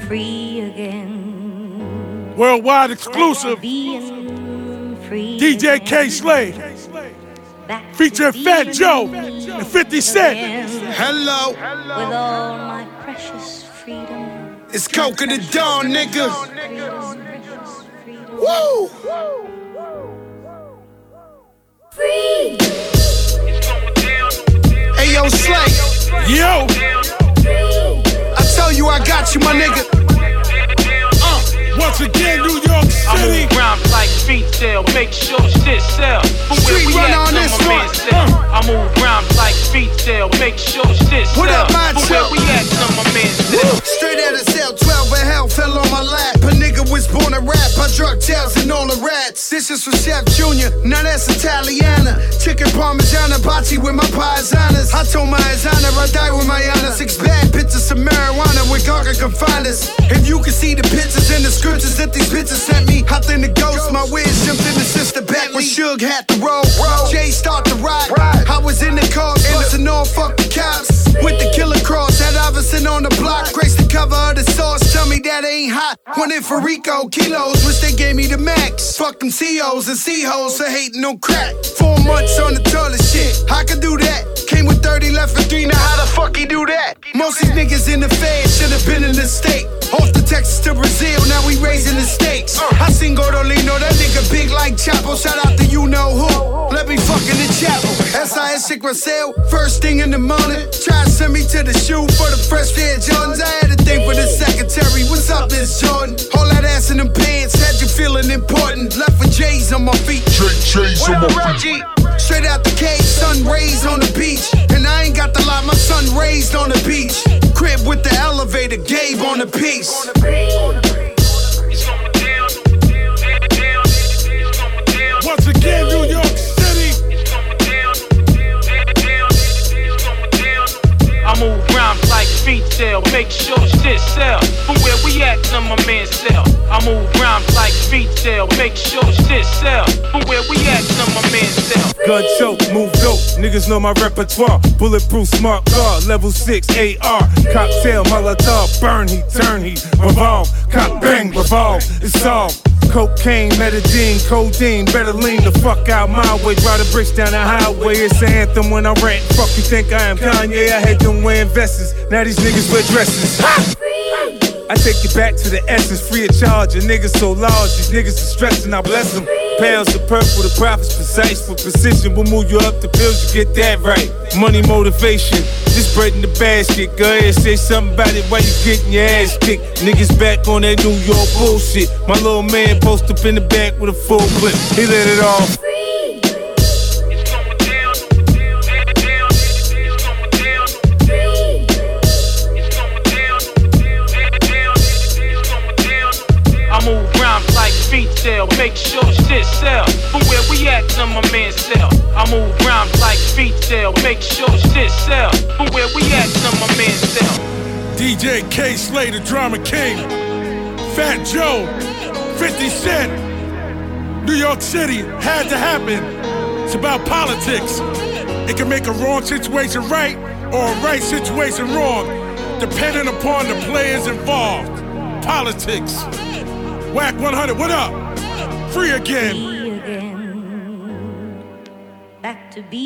free again. Worldwide exclusive. DJ Kay Slay. Featuring Fat Joe and 50 Cent. Hello. With all my precious freedom. It's Coke in the Dawn, nigga. Woo! Free. Hey, yo, Slay. Yo. I tell you I got you, my nigga. Once again, New York City. I move around like feet sell, make sure shit sell. Street run on this one. I move around like feet sell, make sure shit sell. What up, my where we at, some of my men sell. Straight out of cell, 12 in hell, fell on my lap. A nigga was born to rap, I drug tails and all the rats. This is for Chef Junior, now that's Italiana. Chicken Parmigiana, bocce with my paisanas. I told my designer I die with my honor. 6 bad pictures of marijuana where Gaga can find us. If you can see the pictures in the scriptures that these bitches sent me, hopped in the ghost, my wiz jumped in the sister back when Suge had the roll. Jay start to ride. I was in the car, bustin' all fuck the cops. With the killer cross, had Iverson on the block. Grace the cover of the sauce, tell me that ain't hot. Went in for Rico, kilos, wish they gave me the max. Fuck them COs and C-hoes for hating on crack. 4 months on the toilet shit, I could do that. Came with 30, left for 3, now how the fuck he do that? Most these niggas in the fed should've been in the state. Off to Texas to Brazil, now we raising the stakes. I seen Gordolino, that nigga big like Chapo. Shout out to you know who, let me fuck in the chapel. SIS Sigma Sale, first thing in the morning. Try to send me to the shoe for the fresh Air Jordans. I had a thing for the secretary, what's up Miss Jordan? All that ass in them pants, had you feeling important. Left with J's on my feet, J's on my feet. Straight out the cave, sun rays on the beach. And I ain't got the lot, my son raised on the beach. Crib with the elevator, Gabe on the piece. Once again, New York City. I move around like feet sell, make sure shit sell. But where we at, some of my men sell. I move around like feet sell, make sure shit sell. But where we at, some of my men sell. Gun choke, move dope, niggas know my repertoire. Bulletproof smart car, level 6 AR. Cocktail, Molotov, burn heat, turn heat, revolve. Cock bang, revolve, it's all. Cocaine, metadine, codeine, better lean the fuck out my way. Drive the bricks down the highway, it's an anthem when I rant. Fuck you think I am Kanye, I had them wearing vests. Now these niggas wear dresses. Ha! I take you back to the essence, free of charge. A niggas so large, these niggas are stressing, I bless them. Pounds of purple, the profit's precise. For precision, we'll move you up the pills, you get that right. Money motivation, just bread in the basket. Go ahead, say something about it while you getting your ass kicked. Niggas back on that New York bullshit. My little man post up in the back with a full clip, he let it off. I move around like feet sell, make sure shit sell. But where we at, some of my men sell. I move around like feet sell, make sure shit sell. But where we at, some of my men sell. DJ Kay Slay, the Drama King. Fat Joe, 50 Cent. New York City, had to happen. It's about politics. It can make a wrong situation right or a right situation wrong, depending upon the players involved. Politics. Whack 100, what up? Free again. Free again. Back to be.